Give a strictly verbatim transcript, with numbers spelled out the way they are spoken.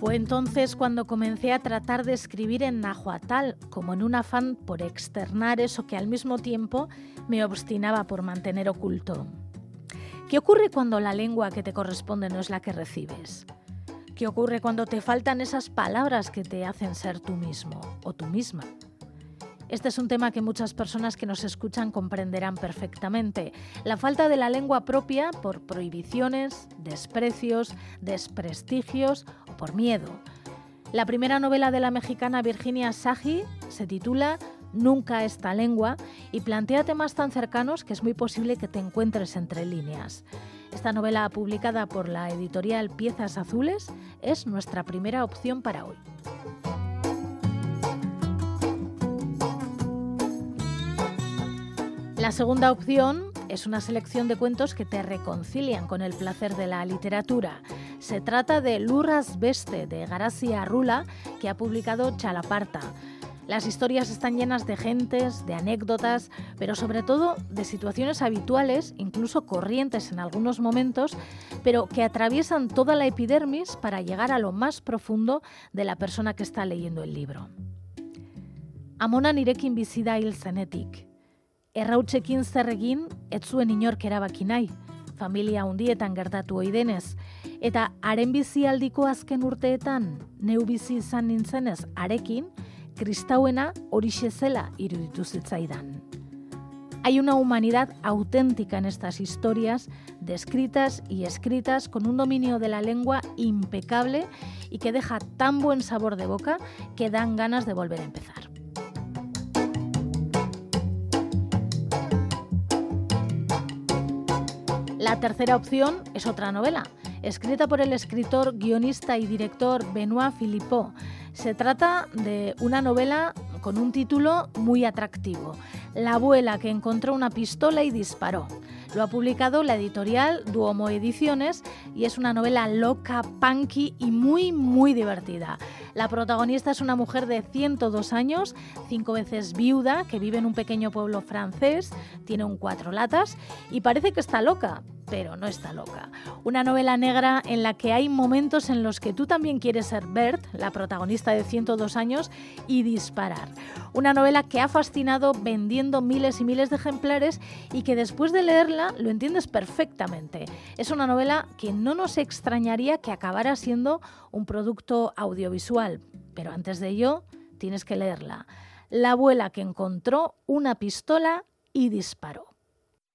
Fue entonces cuando comencé a tratar de escribir en nahuatl, como en un afán por externar eso que al mismo tiempo me obstinaba por mantener oculto. ¿Qué ocurre cuando la lengua que te corresponde no es la que recibes? ¿Qué ocurre cuando te faltan esas palabras que te hacen ser tú mismo o tú misma? Este es un tema que muchas personas que nos escuchan comprenderán perfectamente. La falta de la lengua propia por prohibiciones, desprecios, desprestigios o por miedo. La primera novela de la mexicana Virginia Sagy se titula Nunca esta lengua y plantea temas tan cercanos que es muy posible que te encuentres entre líneas. Esta novela, publicada por la editorial Piezas Azules, es nuestra primera opción para hoy. La segunda opción es una selección de cuentos que te reconcilian con el placer de la literatura. Se trata de Lurras Beste, de Garazi Arrula, que ha publicado Txalaparta. Las historias están llenas de gentes, de anécdotas, pero sobre todo de situaciones habituales, incluso corrientes en algunos momentos, pero que atraviesan toda la epidermis para llegar a lo más profundo de la persona que está leyendo el libro. Amona nirekin bizi da hil zenetik. Errautsekin zer egin, ez zuen inork erabaki nahi, familia hundietan gertatu ohi denez, eta haren bizialdiko azken urteetan, neu bizi izan nintzenez harekin, kristauena horixe zela iruditu zitzaidan. Hay una humanidad auténtica en estas historias, descritas y escritas con un dominio de la lengua impecable y que deja tan buen sabor de boca que dan ganas de volver a empezar. La tercera opción es otra novela, escrita por el escritor, guionista y director Benoît Philippot. Se trata de una novela con un título muy atractivo, La abuela que encontró una pistola y disparó. Lo ha publicado la editorial Duomo Ediciones y es una novela loca, punky y muy, muy divertida. La protagonista es una mujer de ciento dos años, cinco veces viuda, que vive en un pequeño pueblo francés, tiene un cuatro latas y parece que está loca, pero no está loca. Una novela negra en la que hay momentos en los que tú también quieres ser Bert, la protagonista de ciento dos años, y disparar. Una novela que ha fascinado vendiendo miles y miles de ejemplares y que después de leerla lo entiendes perfectamente. Es una novela que no nos extrañaría que acabara siendo un producto audiovisual, pero antes de ello tienes que leerla. La abuela que encontró una pistola y disparó.